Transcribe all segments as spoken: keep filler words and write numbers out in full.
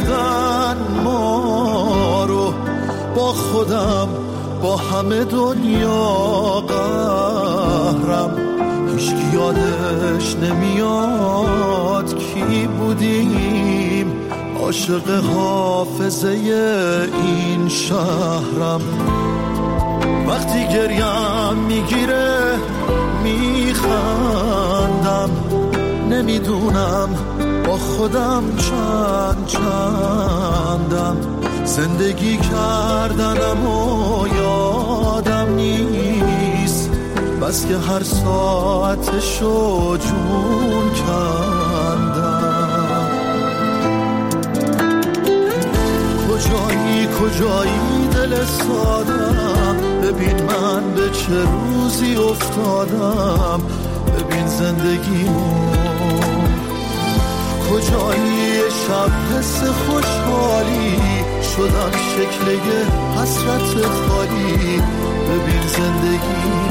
کردن ما رو، با خودم با همه دنیا قهرم. هیچکی یادش نمیاد کی بودیم، عاشق حافظه این شهرم. وقتی گریم میگیره میخندم، نمیدونم با خودم چند چندم. زندگی کردنم و یادم نیست، بس که هر ساعتشو جون کندم. کجایی کجایی دل سادم، ببین من به چه روزی افتادم، ببین زندگیمو. کجایی شب حس خوشحالی، شدم شکل یه حسرت خالی، ببین زندگیمو.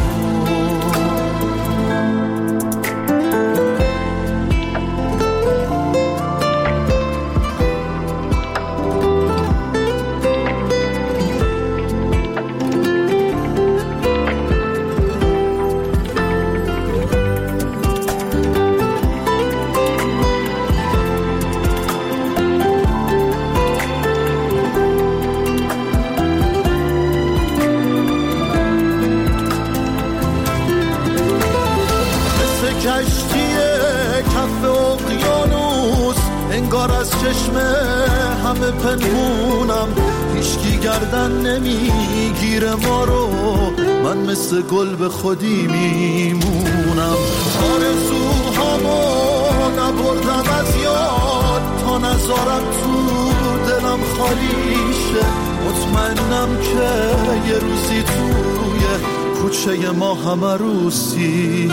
چشم همه پنهونم، هیچکی گردن نمیگیره ما رو، من مثل گل به خودی میمونم. آرزوهامو نبردم از یاد، تا نذارم تو دلم خالی شه. مطمئنم که یه روزی توی کوچه ما همه روزی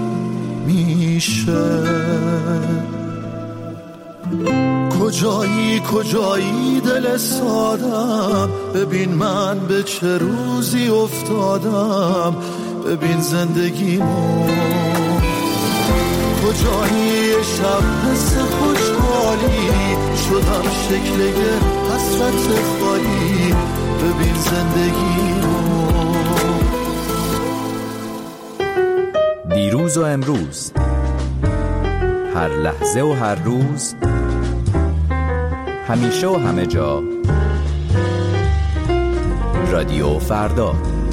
میشه. کجایی کجایی دل سادم، ببین من به چه روزی افتادم، ببین زندگیمو. کجایی شب حس خوشحالی، شدم شکل یه حسرت خالی، ببین زندگیمو. دیروز و امروز، هر لحظه و هر روز، همیشه و همه جا، رادیو فردا.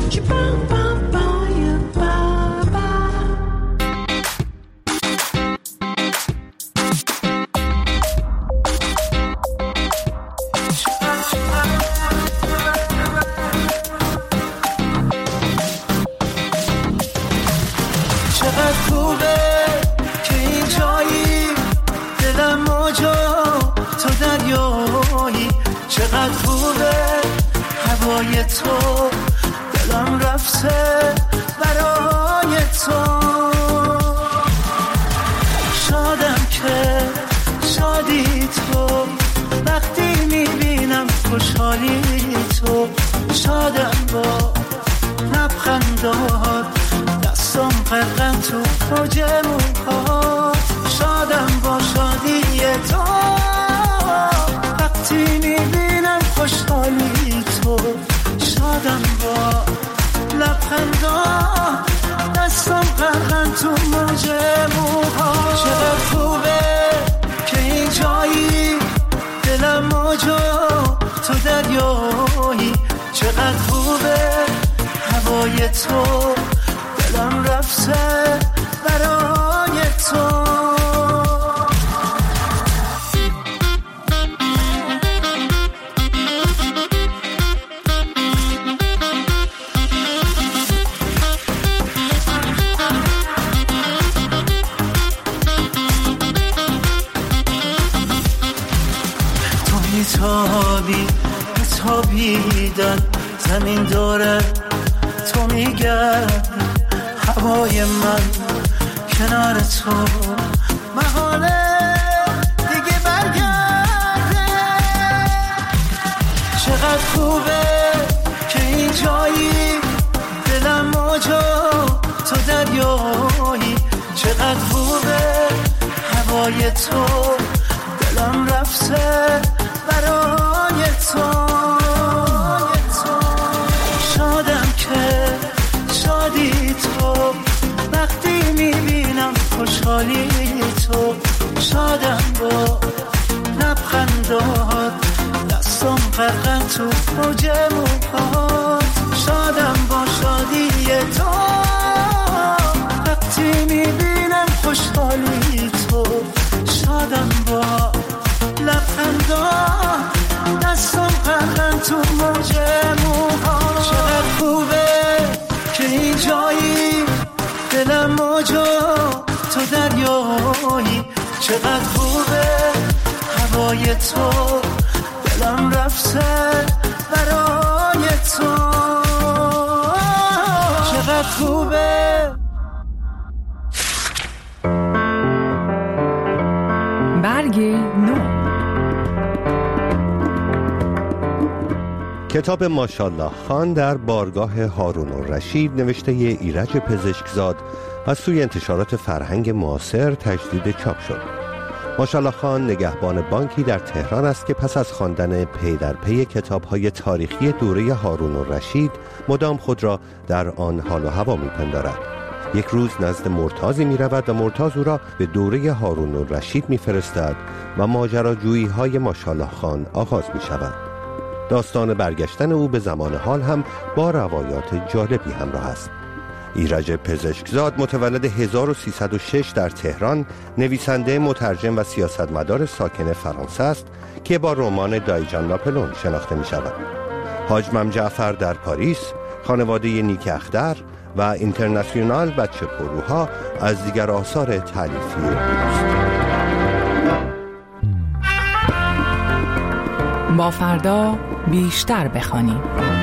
چقدر خوبه که این جایی، دلم موجا تو دریایی. چقدر خوبه هوای تو، دلم رفته برای تو. شادم که شادی تو، وقتی میبینم خوشحالی تو. شادم با لبخندات، دستم غرقم تو موج موهات. شادم با شادی تو، وقتی میبینم خوشحالی تو. شادم با لبخندات، دستم غرقم تو موج موهات. چقدر خوبه که این جایی، دلم موجا تو دریایی. چقدر خوبه هوای تو، دلم رفته برای تو. تو میتابی میتابیدن، زمین داره تو میگرد. هوای من کنار تو محاله دیگه برگرده. چقدر خوبه که این جایی، دلم موجا تو دریایی. چقدر خوبه هوای تو، دلم رفته برای لحظات دستم غرقن تو موج موهات شادم با شادی تو وقتی میبینم خوشحالی تو شادم با لبخندات دستم غرقن تو موج موهات چقدر خوبه که این جایی دلم موجا تو دریایی چقدر خوبه هوای تو دلم رفته برای تو چقدر خوبه. برگ نو. کتاب ماشالله خان در بارگاه هارون الرشید نوشته ایرج پزشکزاد از سوی انتشارات فرهنگ معاصر تجدید چاپ شد. ماشالله خان نگهبان بانکی در تهران است که پس از خواندن پی در پی کتاب‌های تاریخی دوره هارون الرشید مدام خود را در آن حال و هوا می‌پندارد. یک روز نزد مرتاضی می‌رود و مرتاض او را به دوره هارون الرشید می‌فرستد و ماجراجویی‌های ماشالله خان آغاز می‌شود. داستان برگشتن او به زمان حال هم با روایات جالبی همراه است. ایرج پزشکزاد متولد هزار و سیصد و شش در تهران، نویسنده، مترجم و سیاستمدار ساکن فرانسه است که با رمان دایجان ناپلون شناخته می شود. حاج مم جعفر در پاریس، خانواده نیک اختر و اینترنشنال بچه پروها از دیگر آثار تالیفی اوست. با فردا بیشتر بخوانیم.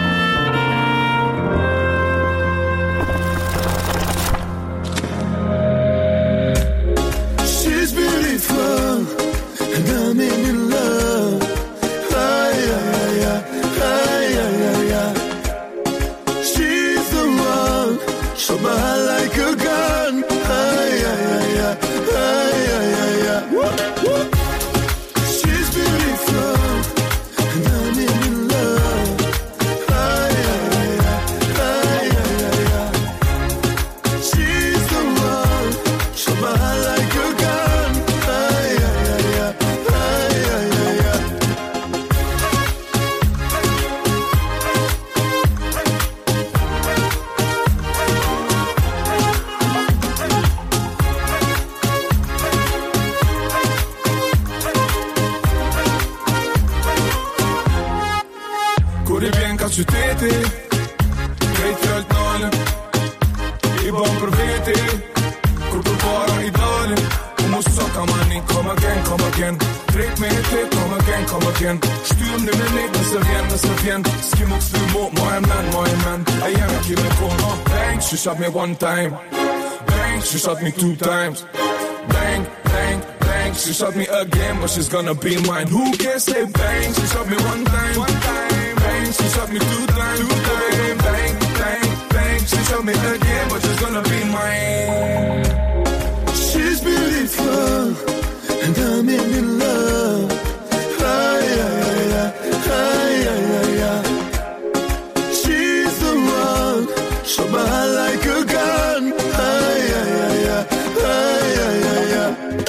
Qyteti, krejt fjallë t'nalën I ban për veti, kur për para I dalën U mu sa kam anin, come again, come again Drejt me e te, come again, come again Shtyrëm në menet, nëse vjen, nëse vjen S'ki mu kësty mu, ma e men, ma e men A jem e ki me kona Bang, she shot me one time Bang, she shot me two times Bang, bang, bang She shot me again, but she's gonna be mine Who can say bang, she shot me one time One time She shot me two times, two times, bang, bang, bang. She shot me again, but she's gonna be mine. She's beautiful, and I'm in love. Ay, ay, ay, ay, ay, ay, ay. She's the one, shot my heart like a gun. Ay, ay, ay, ay, ay, ay, ay, ay.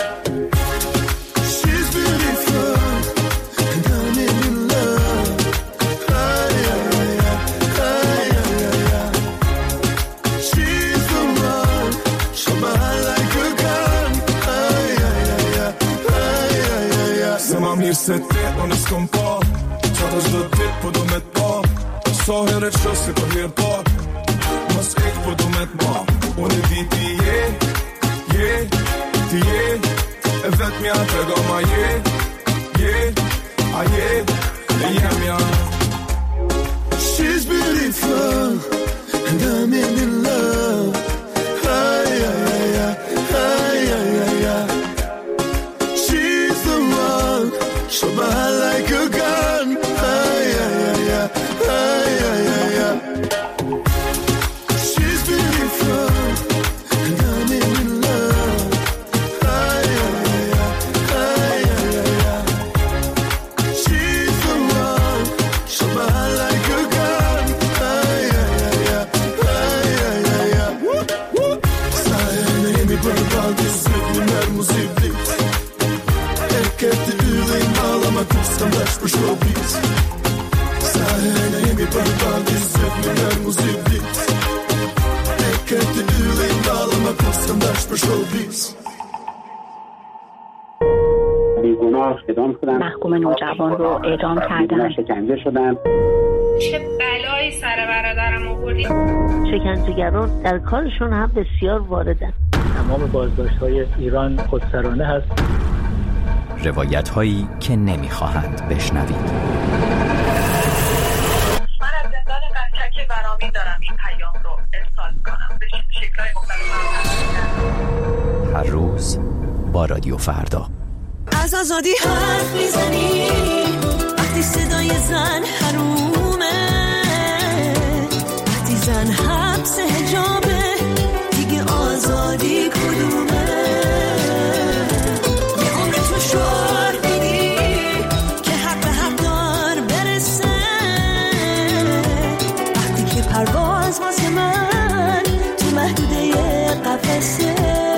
She's beautiful, and I'm in love. Mirë se te, unë s'kom pa Qa të zdo dit, po do me t'pa Sa herë që si për herë pa Mos ek, po do me t'ma Unë e di ti je, je, ti je E vet mja të ga ma je, je, a je, e jem ja She's beautiful, and I'm in love Ay, ay, ay, ay, ay, ay, ay, ay She's the one Shot my heart like a gun. Ay, ay, ay, ay, ay, ay, ay, ay. She's beautiful, and I'm in love. Ay, ay, ay, ay, ay, ay, ay. She's the one. Shot my heart like a gun. Ay, ay, ay, ay, ay, ay, ay. Sayende yeni bir baldı, sevgiler muziblik. Erkekti üveyim ağlama ma custom dash për showbiz. Sa herë jemi për baldi zëvni nër muzikit. E këtë dy dhe i ndalë ma custom dash për showbiz. بیگناه اعدام شدن. محکوم نوجوان رو اعدام کردن. شکنجه شدن. چه بلایی سر برادرم آوردید. شکنجهگران در کارشون هم بسیار واردن. تمام بازداشت‌های ایران خودسرانه هست. روایت‌هایی که نمی‌خواهند بشنوید. من از زندان قزلک برامین دارم این پیام رو ارسال کنم به شکل‌های مختلف. هر روز با رادیو فردا. از آزادی حرف میزنی وقتی صدای زن حرومه، وقتی زن حبس حجابه دیگه آزادی کدومه؟ یه عمر تو شعار میدی که حق به حق دار برسه، وقتی که پرواز واسه من تو محدوده قفسه.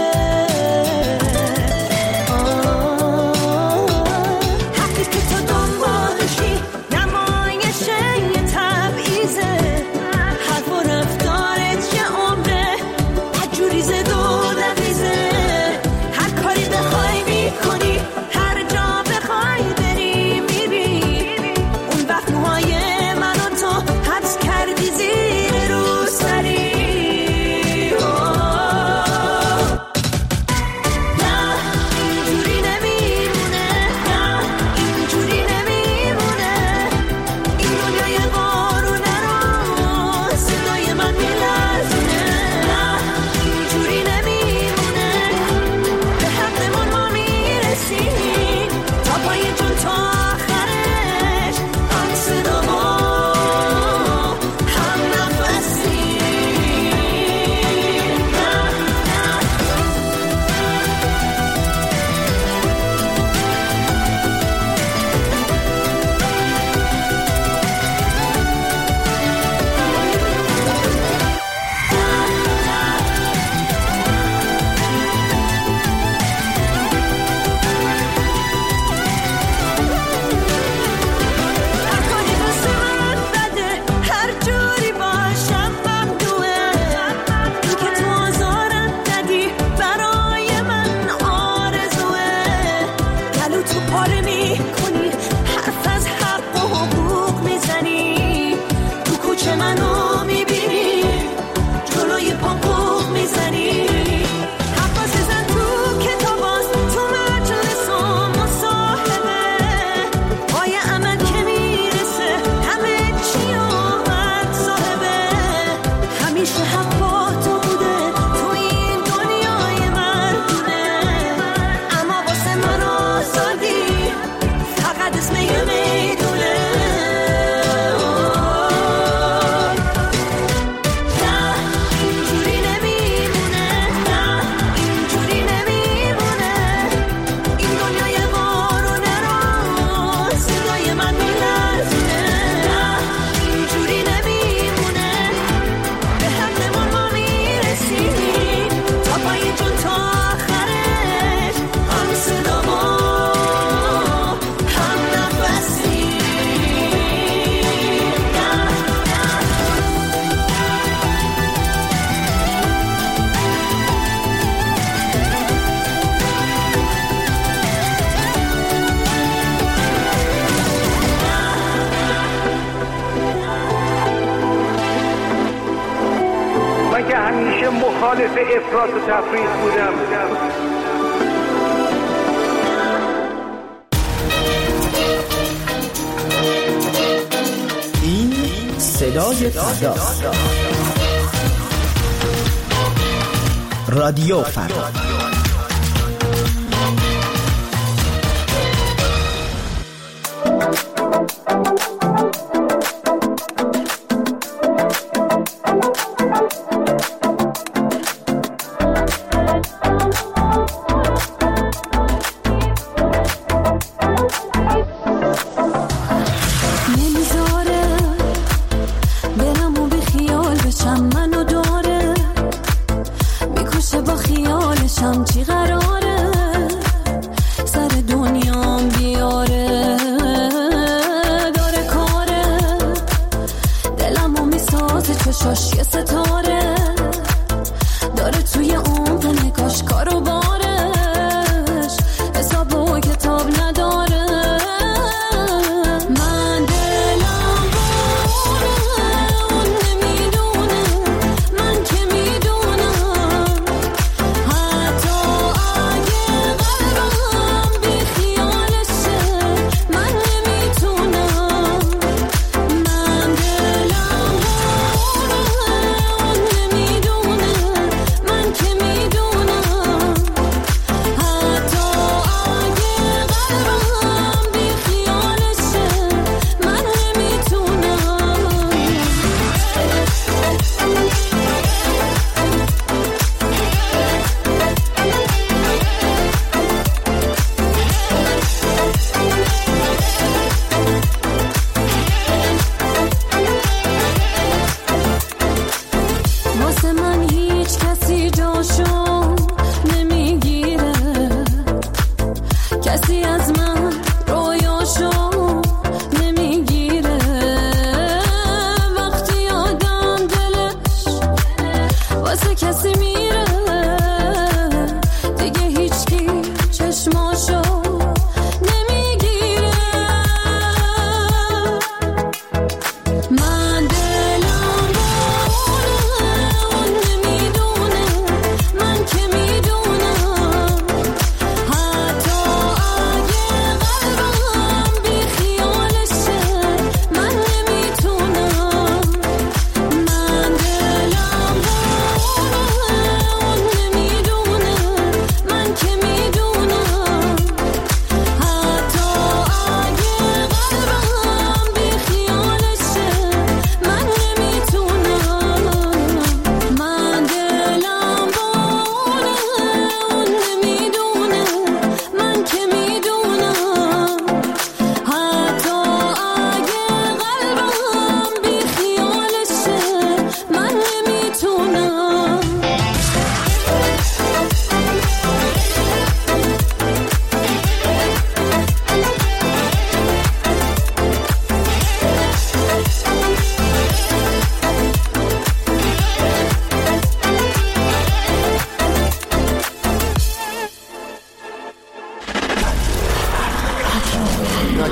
مخالف افراط و تفریط بودم. این صدای فردا، رادیو فردا. با خیالش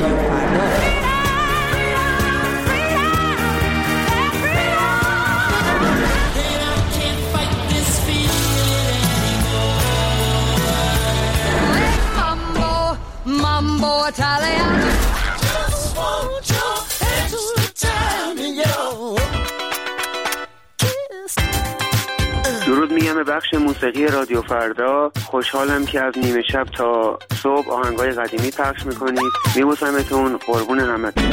فردا. Mambo Italian. Just want your extra time, yo. درود میگم به بخش موسیقی رادیو فردا. خوشحالم که از نیمه شب تا صبح آهنگای قدیمی پخش میکنید. میبوسمتون، قربون همتون.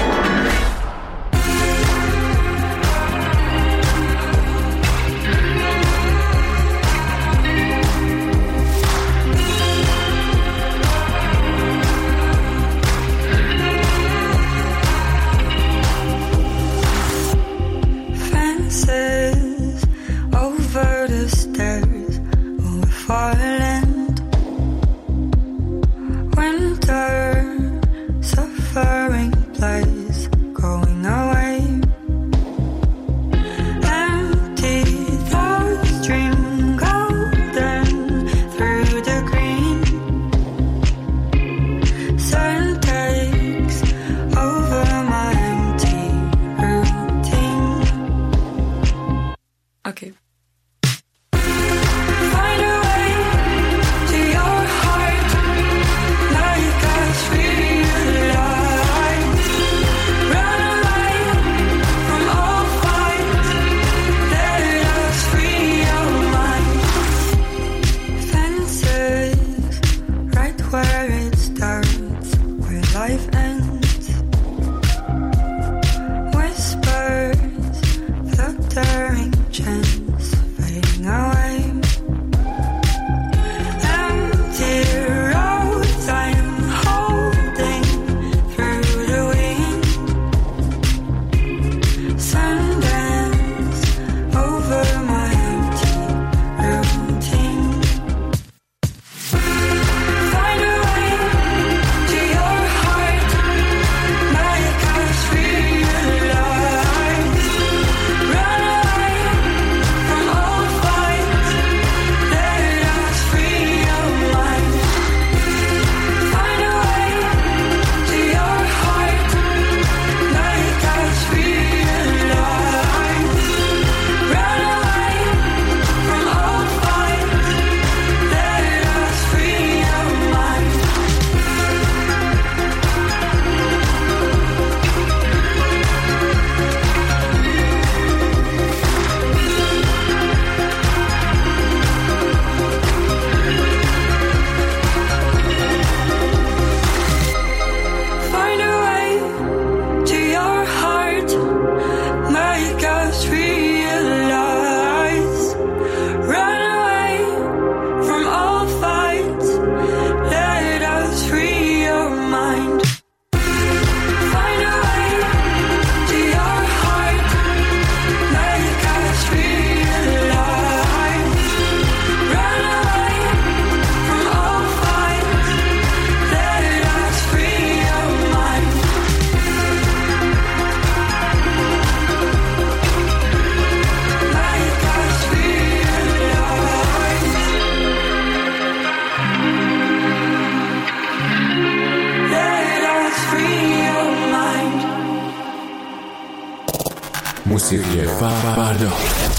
موسیقی فردا.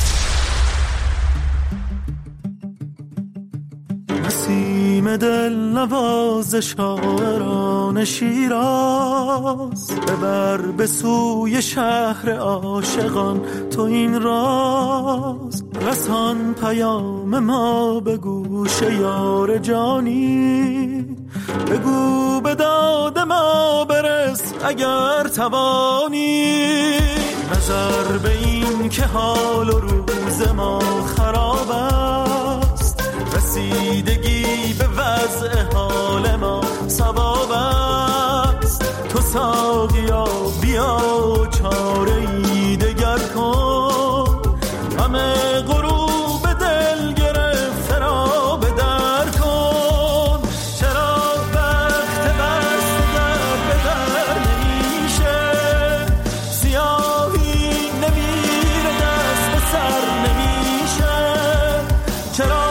نسیم دل نواز شاعران شیراز، ببر به سوی شهر عاشقان تو این راز. رسان پیام ما به گوش یار جانی، بگو به داد ما برس اگر توانی. نظر به این که حال و روز ما خراب است، رسیدگی به وضع حال ما ثواب است. تو ساقیا بیا چاره ای دگر کن، همه غروب دل گرفته را به در کن. چرا وقت بست گر به در نمیشه، سیاهی نمیره دست به سر نمیشه. چرا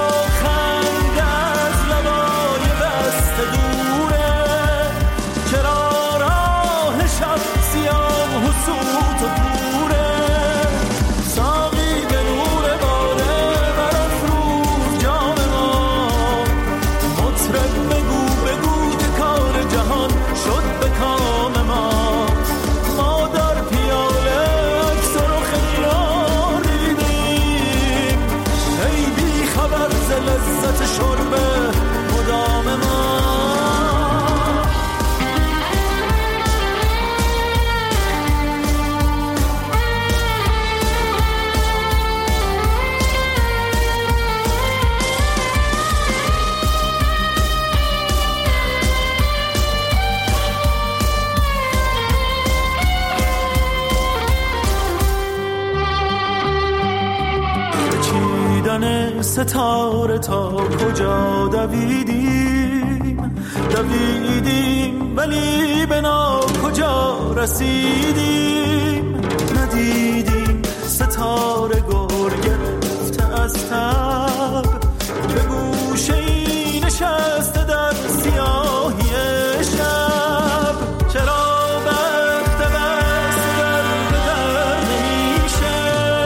خنده از لبای بسته دوره، چرا ستاره تا کجا دویدیم دویدیم ولی به نا کجا رسیدیم ندیدیم ستاره گر گرفته از تب به گوشه ای نشسته در سیاهی شب چرا وقت بست در به در نمیشه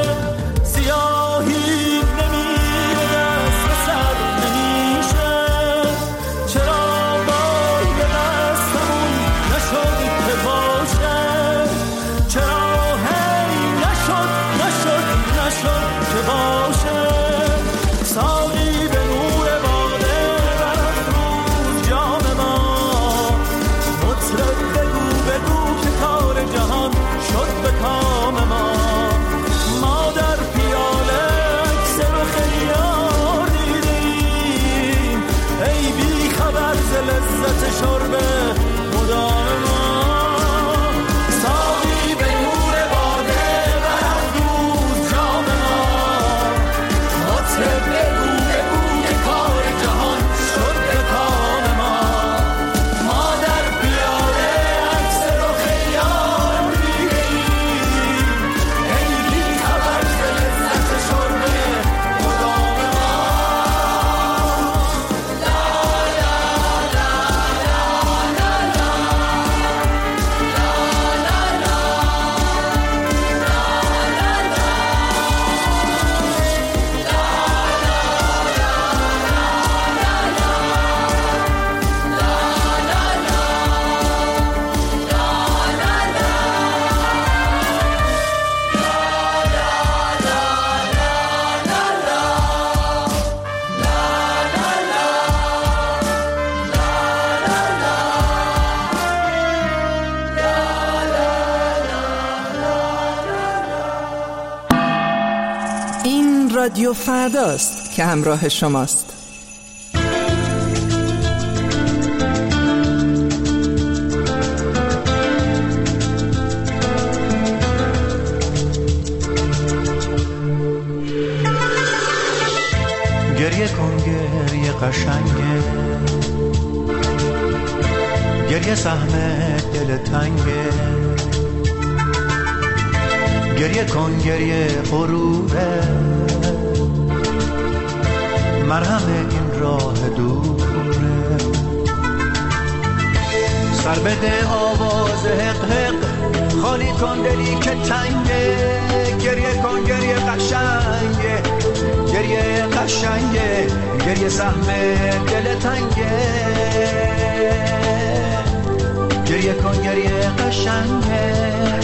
سیاهی نمیره دست به سر نمیشه چرا بای به دستمون نشد که باشه چرا هی نشد نشد نشد که باشه ساقی به نور باده برافروز جام ما مطرب بگو بگو که کار جهان شد به کام ما ما در پیاله عکس رخ یار دیدیم ای بی خبر ز لذت شرب مدام ما ساقی به نور باده برافروز جام ما مطرب بگو بگو که کار جهان شد به کام ما ما در پیاله عکس رخ یار دیدیم ای بی خبر ز لذت شرب مدام ما این رادیو فرداست که همراه شماست. گریه کن گریه قشنگه گریه سهم دل تنگه گریه کن گریه غروره مرهم این راه دوره سر بده آواز حق حق خالی کن دلی که تنگه گریه کن گریه قشنگه گریه قشنگه گریه سهم دل تنگه گریه کن گریه قشنگه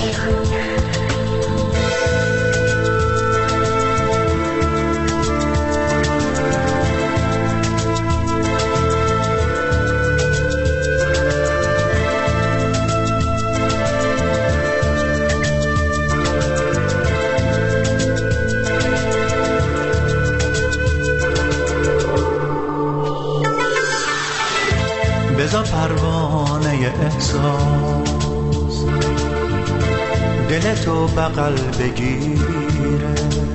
بذار پروانه احساس دلتو بغل بگیره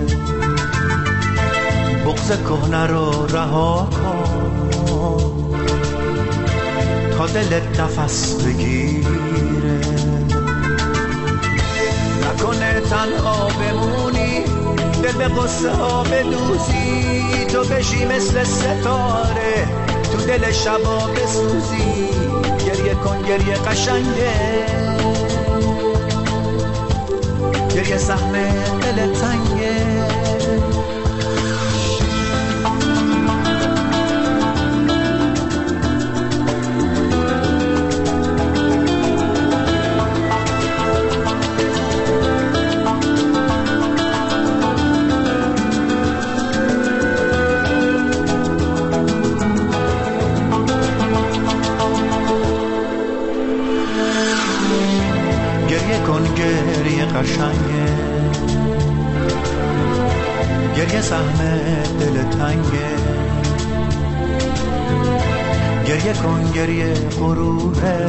بغض کهنه رو رها کن تا دلت نفس بگیره نکنه تنها بمونی دل به قصه ها بدوزی تو بشی مثل ستاره تو دل شبا بسوزی گریه کن گریه قشنگه گریه سهم دل تنگه قشنگه گریه سهم دل تنگه گریه کن گریه غروره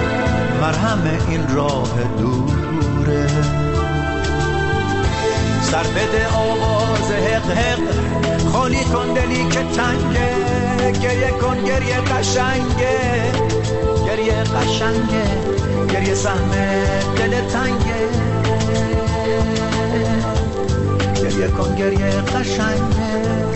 مرهم این راه دوره سر بده آواز حق حق، خالی کن دلی که تنگه، گریه کن گریه قشنگه، گریه قشنگه، گریه سهم دل تنگه، گریه کن گریه قشنگه.